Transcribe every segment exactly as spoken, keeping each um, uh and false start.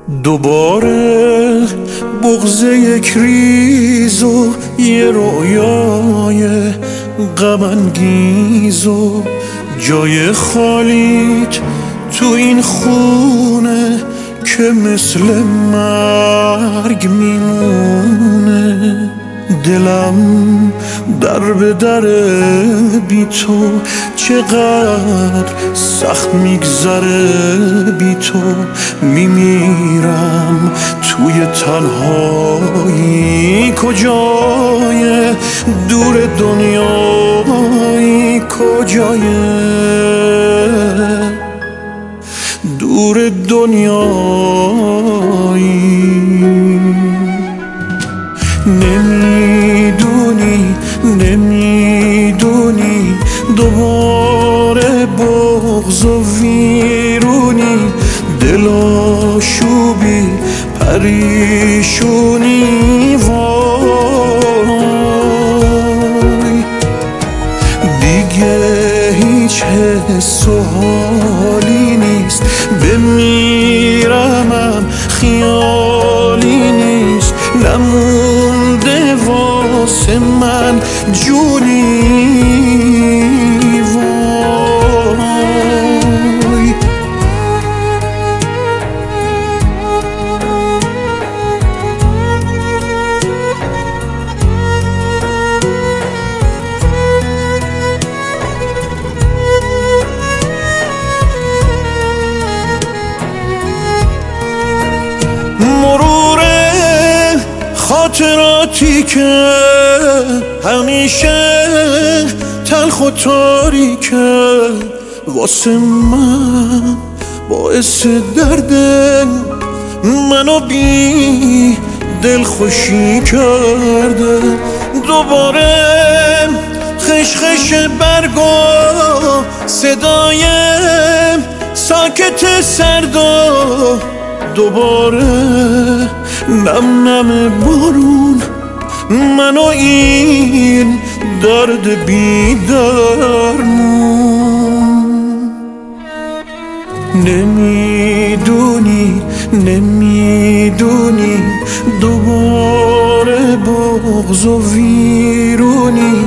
دوباره بغض یک ریز و یه رویای غم انگیز و جای خالیت تو این خونه که مثل مرگ میمونه. دلم در به در بی تو چقدر سخت میگذره، بی تو میمیرم توی تنهایی. کجای دور دنیایی، کجای دور دنیایی. نمیدونی نمیدونی دوباره بغض و ویرونی، دلاشوبی پریشونی. وای دیگه هیچ حس و حالی نیست، بمیرمم خیالی نیست، نمونده واسه من جونی. وای خاطراتی که همیشه تلخ و تاریکه، واسه من باعث درده، منو بی دل خوشی کرده. دوباره خشخش برگا صدای ساکت سردا، دوباره نم نم بارون منو این درد بیدرمون. نمیدونی نمیدونی دوباره بغض و ویرونی،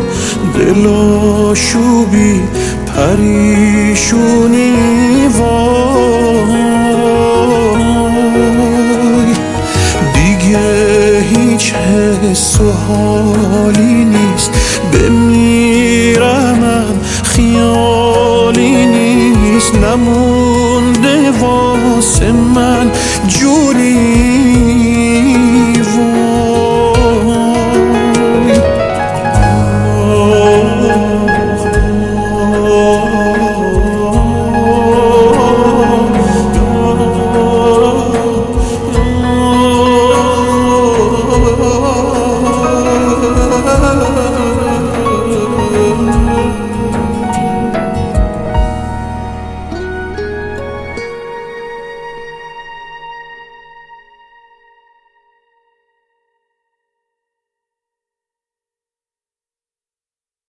دلاشوبی پریشونی. وای دیگه هیچ حس و حالی نیست، بمیرمم خیالی نیست، نمونده واسه من جونی.